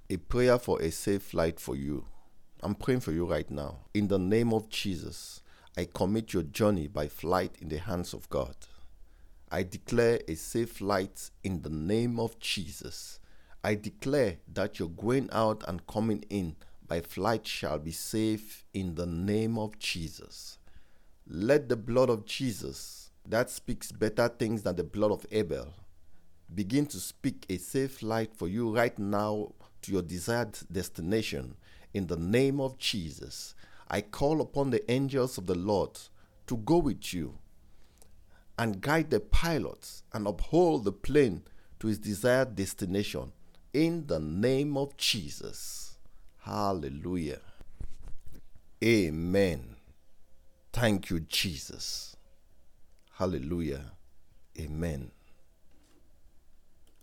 a prayer for a safe flight for you. I'm praying for you right now. In the name of Jesus, I commit your journey by flight in the hands of God. I declare a safe flight in the name of Jesus. I declare that your going out and coming in by flight shall be safe in the name of Jesus. Let the blood of Jesus, that speaks better things than the blood of Abel, begin to speak a safe flight for you right now to your desired destination in the name of Jesus. I call upon the angels of the Lord to go with you and guide the pilots and uphold the plane to its desired destination in the name of Jesus. Hallelujah. Amen. Thank you, Jesus. Hallelujah. Amen.